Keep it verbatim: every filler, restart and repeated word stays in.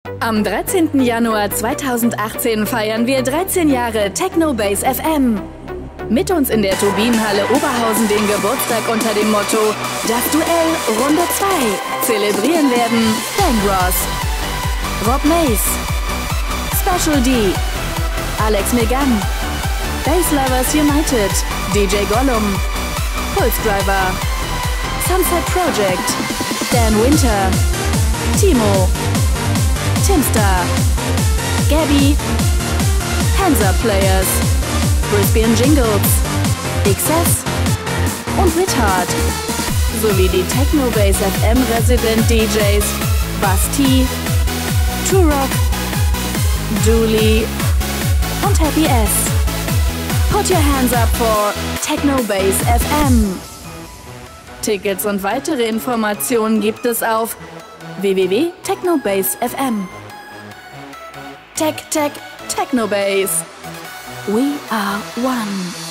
Am dreizehnten Januar zweitausendachtzehn feiern wir dreizehn Jahre Technobase F M. Mit uns in der Turbinenhalle Oberhausen den Geburtstag unter dem Motto Das Duell Runde zwei. Zelebrieren werden Bang Ross, Rob Mace, Special D, Alex Megan, Bass Lovers United, D J Gollum, Pulse Driver, Sunset Project, Dan Winter, Timo, Timstar, Gabby, Hands Up Players, Brisbane Jingles, X S und Withard, sowie die Technobase F M Resident D Js Basti, Turok, Dooley und Happy S. Put your hands up for Technobase F M. Tickets und weitere Informationen gibt es auf w w w punkt technobase punkt f m. Tech Tech Technobase. We are one.